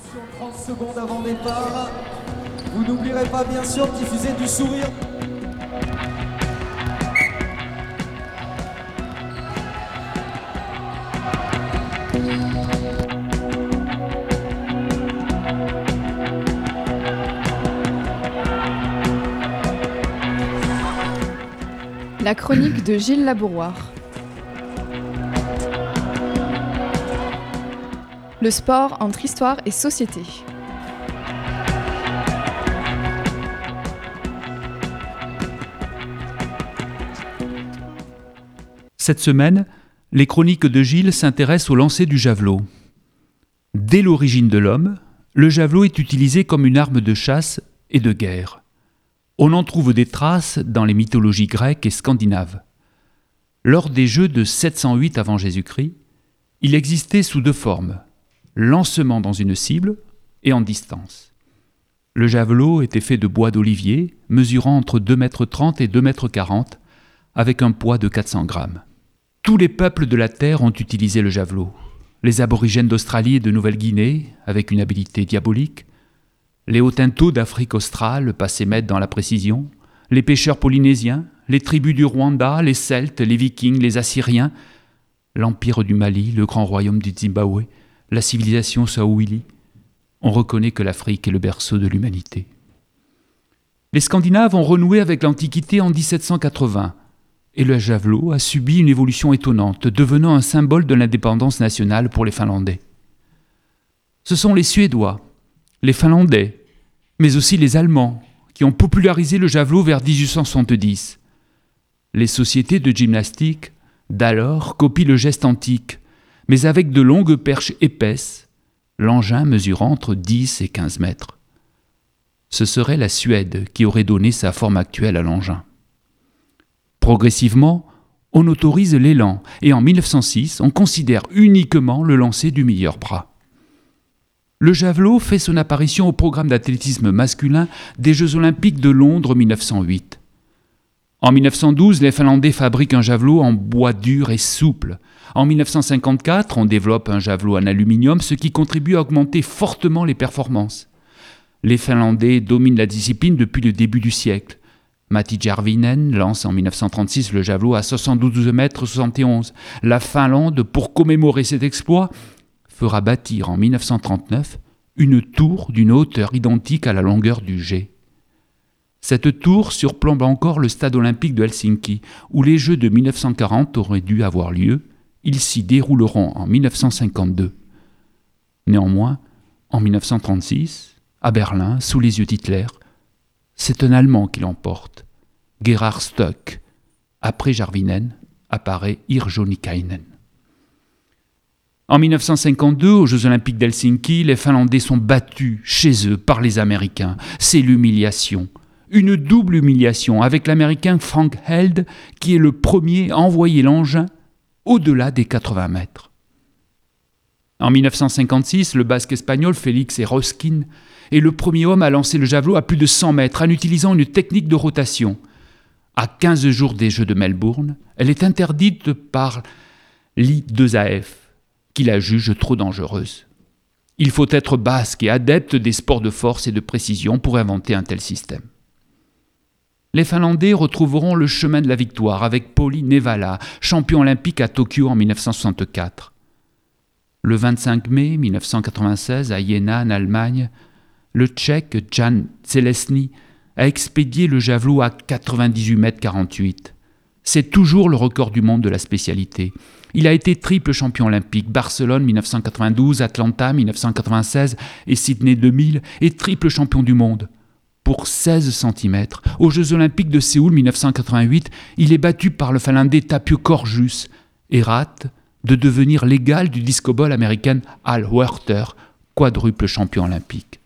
30 secondes avant départ. Vous n'oublierez pas bien sûr de diffuser du sourire. La chronique de Gilles Labouroire. Le sport entre histoire et société. Cette semaine, les chroniques de Gilles s'intéressent au lancer du javelot. Dès l'origine de l'homme, le javelot est utilisé comme une arme de chasse et de guerre. On en trouve des traces dans les mythologies grecques et scandinaves. Lors des Jeux de 708 avant Jésus-Christ, il existait sous deux formes, lancement dans une cible et en distance. Le javelot était fait de bois d'olivier, mesurant entre 2,30 m et 2,40 m, avec un poids de 400 grammes. Tous les peuples de la Terre ont utilisé le javelot. Les aborigènes d'Australie et de Nouvelle-Guinée, avec une habileté diabolique, les Hottentots d'Afrique australe, passés maîtres dans la précision, les pêcheurs polynésiens, les tribus du Rwanda, les Celtes, les Vikings, les Assyriens, l'Empire du Mali, le grand royaume du Zimbabwe, la civilisation Swahili. On reconnaît que l'Afrique est le berceau de l'humanité. Les Scandinaves ont renoué avec l'Antiquité en 1780, et le javelot a subi une évolution étonnante, devenant un symbole de l'indépendance nationale pour les Finlandais. Ce sont les Suédois, les Finlandais, mais aussi les Allemands, qui ont popularisé le javelot vers 1870. Les sociétés de gymnastique d'alors copient le geste antique, mais avec de longues perches épaisses, l'engin mesurant entre 10 et 15 mètres. Ce serait la Suède qui aurait donné sa forme actuelle à l'engin. Progressivement, on autorise l'élan et en 1906, on considère uniquement le lancer du meilleur bras. Le javelot fait son apparition au programme d'athlétisme masculin des Jeux Olympiques de Londres 1908. En 1912, les Finlandais fabriquent un javelot en bois dur et souple. En 1954, on développe un javelot en aluminium, ce qui contribue à augmenter fortement les performances. Les Finlandais dominent la discipline depuis le début du siècle. Matti Järvinen lance en 1936 le javelot à 72,71 m. La Finlande, pour commémorer cet exploit, fera bâtir en 1939 une tour d'une hauteur identique à la longueur du jet. Cette tour surplombe encore le stade olympique de Helsinki, où les Jeux de 1940 auraient dû avoir lieu. Ils s'y dérouleront en 1952. Néanmoins, en 1936, à Berlin, sous les yeux d'Hitler, c'est un Allemand qui l'emporte. Gerhard Stuck. Après Järvinen, apparaît Yrjö Niikanen. En 1952, aux Jeux Olympiques d'Helsinki, les Finlandais sont battus chez eux par les Américains. C'est l'humiliation. Une double humiliation avec l'Américain Frank Held qui est le premier à envoyer l'engin au-delà des 80 mètres. En 1956, le basque espagnol Félix Eroskin est le premier homme à lancer le javelot à plus de 100 mètres en utilisant une technique de rotation. À 15 jours des Jeux de Melbourne, elle est interdite par l'I2AF, qui la juge trop dangereuse. Il faut être basque et adepte des sports de force et de précision pour inventer un tel système. Les Finlandais retrouveront le chemin de la victoire avec Pauli Nevala, champion olympique à Tokyo en 1964. Le 25 mai 1996, à Jena, en Allemagne, le Tchèque Jan Čelesný a expédié le javelot à 98,48 m. C'est toujours le record du monde de la spécialité. Il a été triple champion olympique, Barcelone 1992, Atlanta 1996 et Sydney 2000, et triple champion du monde. Pour 16 cm, aux Jeux Olympiques de Séoul 1988, il est battu par le Finlandais Tapio Korjus et rate de devenir l'égal du disco-ball américain Al Werter, quadruple champion olympique.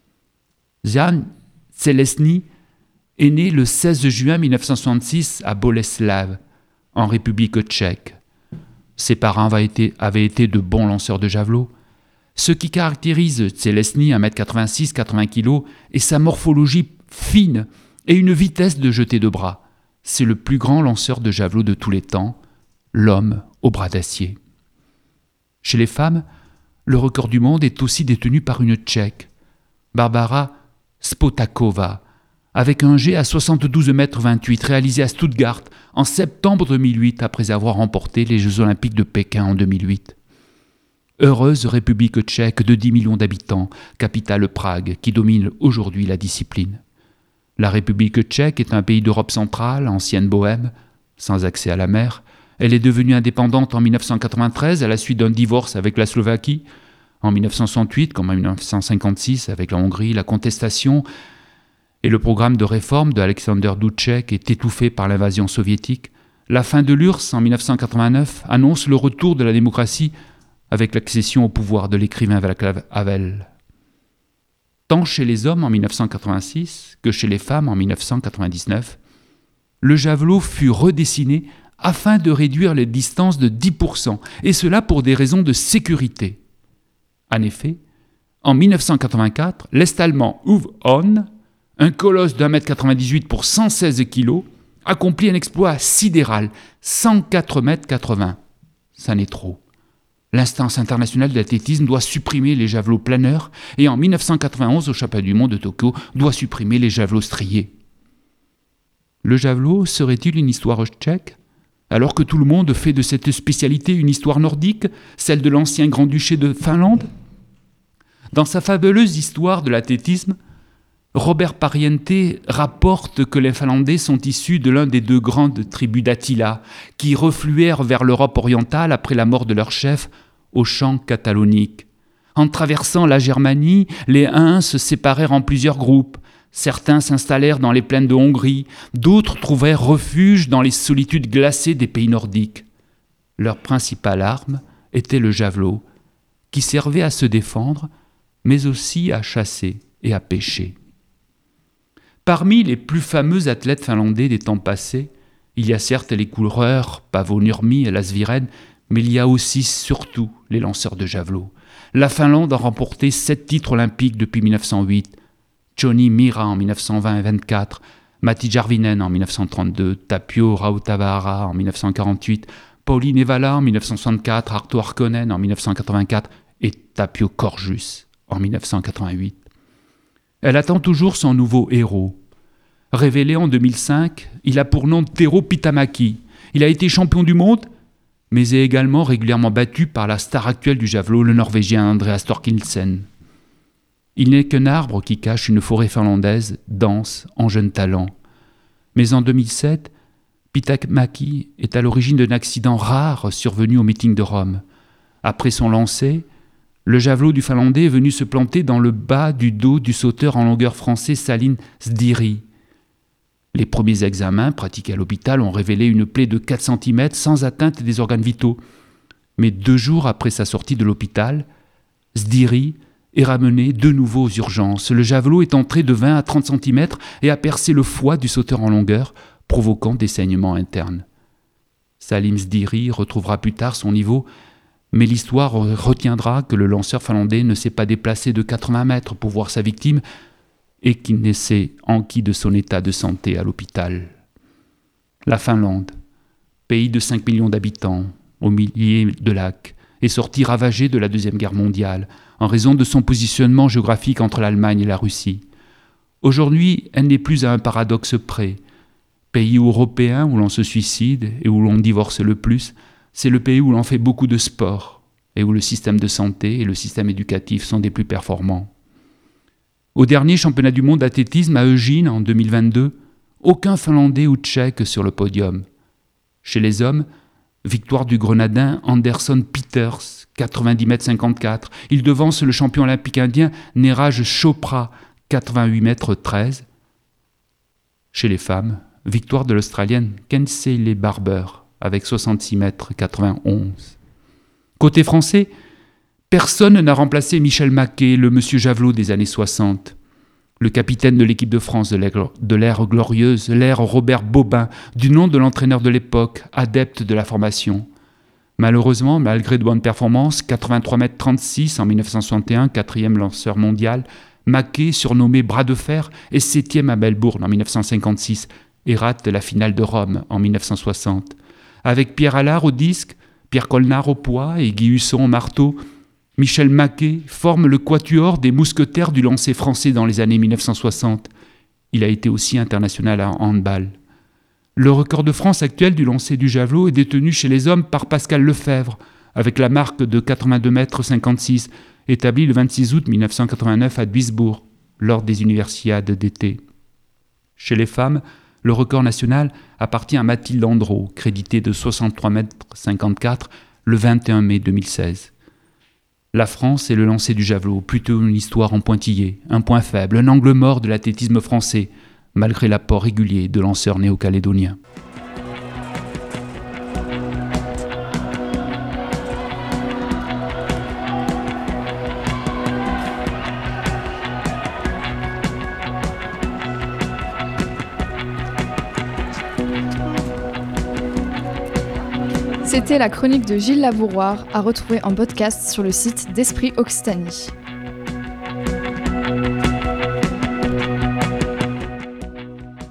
Jan Čelesný est né le 16 juin 1966 à Boleslav, en République tchèque. Ses parents avaient été de bons lanceurs de javelot. Ce qui caractérise Čelesný, 1,86 m, 80 kg, est sa morphologie fine et une vitesse de jeter de bras. C'est le plus grand lanceur de javelot de tous les temps, l'homme au bras d'acier. Chez les femmes, Le record du monde est aussi détenu par une Tchèque, Barbara Spotakova, avec un jet à 72,28 m réalisé à Stuttgart en septembre 2008 après avoir remporté les Jeux Olympiques de Pékin en 2008. Heureuse République tchèque de 10 millions d'habitants, capitale Prague, qui domine aujourd'hui la discipline. La République tchèque est un pays d'Europe centrale, ancienne Bohème, sans accès à la mer. Elle est devenue indépendante en 1993 à la suite d'un divorce avec la Slovaquie. En 1968, comme en 1956 avec la Hongrie, la contestation et le programme de réforme de Alexander Dubček est étouffé par l'invasion soviétique. La fin de l'URSS en 1989 annonce le retour de la démocratie avec l'accession au pouvoir de l'écrivain Václav Havel. Tant chez les hommes en 1986 que chez les femmes en 1999, le javelot fut redessiné afin de réduire les distances de 10%, et cela pour des raisons de sécurité. En effet, en 1984, l'Est-allemand Uwe Hahn, un colosse d'1,98 m pour 116 kg, accomplit un exploit sidéral, 104,80 m. Ça n'est trop. L'instance internationale d'athlétisme doit supprimer les javelots planeurs et en 1991, au championnat du monde de Tokyo, doit supprimer les javelots striés. Le javelot serait-il une histoire tchèque ? Alors que tout le monde fait de cette spécialité une histoire nordique, celle de l'ancien grand-duché de Finlande ? Dans sa fabuleuse histoire de l'athlétisme, Robert Pariente rapporte que les Finlandais sont issus de l'un des deux grandes tribus d'Attila, qui refluèrent vers l'Europe orientale après la mort de leur chef au champ catalonique. En traversant la Germanie, les Huns se séparèrent en plusieurs groupes. Certains s'installèrent dans les plaines de Hongrie, d'autres trouvèrent refuge dans les solitudes glacées des pays nordiques. Leur principale arme était le javelot, qui servait à se défendre, mais aussi à chasser et à pêcher. Parmi les plus fameux athlètes finlandais des temps passés, il y a certes les coureurs Paavo Nurmi et Lasviren, mais il y a aussi surtout les lanceurs de javelot. La Finlande a remporté 7 titres olympiques depuis 1908, Johnny Mira en 1920 et 24, Matti Järvinen en 1932, Tapio Rautavaara en 1948, Pauli Nevala en 1964, Arto Harkonnen en 1984 et Tapio Korjus en 1988. Elle attend toujours son nouveau héros. Révélé en 2005, il a pour nom Tero Pitämäki. Il a été champion du monde, mais est également régulièrement battu par la star actuelle du javelot, le Norvégien Andreas Thorkildsen. Il n'est qu'un arbre qui cache une forêt finlandaise dense en jeunes talents. Mais en 2007, Pitämäki est à l'origine d'un accident rare survenu au meeting de Rome. Après son lancer, le javelot du Finlandais est venu se planter dans le bas du dos du sauteur en longueur français Salim Sdiri. Les premiers examens pratiqués à l'hôpital ont révélé une plaie de 4 cm sans atteinte des organes vitaux. Mais 2 jours après sa sortie de l'hôpital, Sdiri est ramené de nouveau aux urgences. Le javelot est entré de 20 à 30 cm et a percé le foie du sauteur en longueur, provoquant des saignements internes. Salim Sdiri retrouvera plus tard son niveau, mais l'histoire retiendra que le lanceur finlandais ne s'est pas déplacé de 80 mètres pour voir sa victime et qu'il ne s'est enquis de son état de santé à l'hôpital. La Finlande, pays de 5 millions d'habitants, au milieu de lacs, est sortie ravagée de la Deuxième Guerre mondiale en raison de son positionnement géographique entre l'Allemagne et la Russie. Aujourd'hui, elle n'est plus à un paradoxe près. Pays européen où l'on se suicide et où l'on divorce le plus, c'est le pays où l'on fait beaucoup de sport et où le système de santé et le système éducatif sont des plus performants. Au dernier championnat du monde d'athlétisme à Eugene en 2022, aucun Finlandais ou Tchèque sur le podium. Chez les hommes, victoire du Grenadin Anderson Peters, 90,54 m. Il devance le champion olympique indien Neeraj Chopra, 88,13 m. Chez les femmes, victoire de l'Australienne Kensleigh Barber, avec 66,91 m. Côté français, personne n'a remplacé Michel Maquet, le monsieur javelot des années 60. Le capitaine de l'équipe de France de l'ère glorieuse, l'ère Robert Bobin, du nom de l'entraîneur de l'époque, adepte de la formation. Malheureusement, malgré de bonnes performances, 83,36 m en 1961, 4e lanceur mondial, Maquet, surnommé Bras de Fer, est 7e à Melbourne en 1956 et rate la finale de Rome en 1960. Avec Pierre Allard au disque, Pierre Colnard au poids et Guy Husson au marteau, Michel Maquet forme le quatuor des mousquetaires du lancer français dans les années 1960. Il a été aussi international en handball. Le record de France actuel du lancer du javelot est détenu chez les hommes par Pascal Lefebvre, avec la marque de 82,56 m, établie le 26 août 1989 à Duisbourg, lors des Universiades d'été. Chez les femmes, le record national appartient à Mathilde Andro, créditée de 63,54 m le 21 mai 2016. La France et le lancer du javelot, plutôt une histoire en pointillé, un point faible, un angle mort de l'athlétisme français, malgré l'apport régulier de lanceurs néo-calédoniens. C'était la chronique de Gilles Labouroire, à retrouver en podcast sur le site d'Esprit Occitanie.